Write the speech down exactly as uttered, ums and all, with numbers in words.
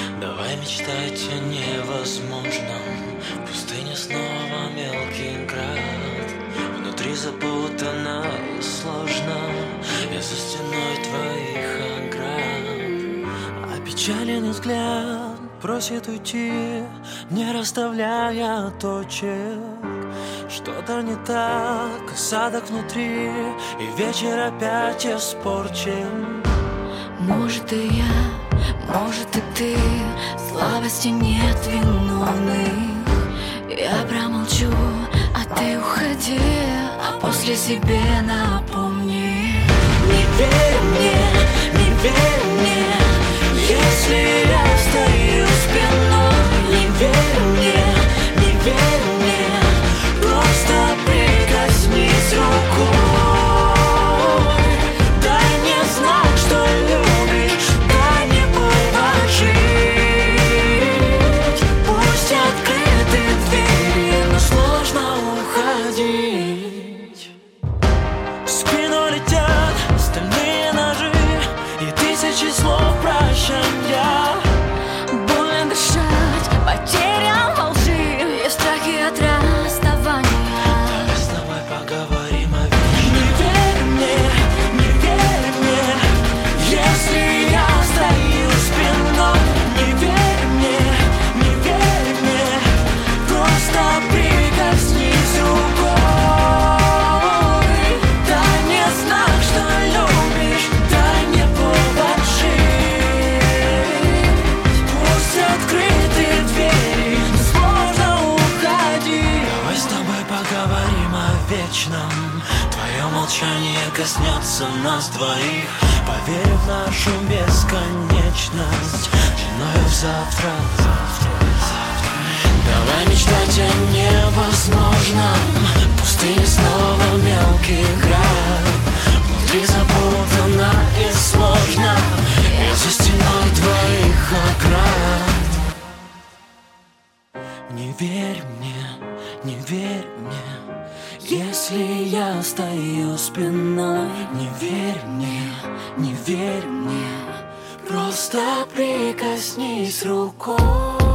Давай мечтать о невозможном. В пустыне снова мелкий град. Внутри запутанно и сложно. Я за стеной твоих оград. Опечаленный взгляд просит уйти, не расставляя точек. Что-то не так, осадок внутри, и вечер опять испорчен. Может и я, может и ты, слабости нет виновных. Я промолчу, а ты уходи, а после себе напомни. Не верь мне, не верь мне, если я стою спиной. Не верь мне, не верь мне, просто прикоснись рукой. Дай мне знак, что любишь, дай мне повод жить. Пусть открыты двери, но сложно уходить. В спину летят стальные ножи и тысячи слов прощанья. Больно дышать, потерям во лжи и страхи от расставания. Давай с тобой поговорим о вечном. Не верь мне, не верь мне, если я стою спиной. Не верь мне, не верь мне, просто прикоснись рукой. Дай мне знак, что любишь, дай мне повод жить. Пусть открыты двери, но сложно уходить. Давай с тобой поговорим о вечном. Твое молчание коснется нас двоих. Поверь в нашу бесконечность, длиною в завтра. Давай мечтать о невозможном. В пустыне снова мелкий град. Внутри запутанно и сложно. Я за стеной твоих оград. Не верь мне, не верь мне, если я стою спиной. Не верь мне, не верь мне, просто прикоснись рукой.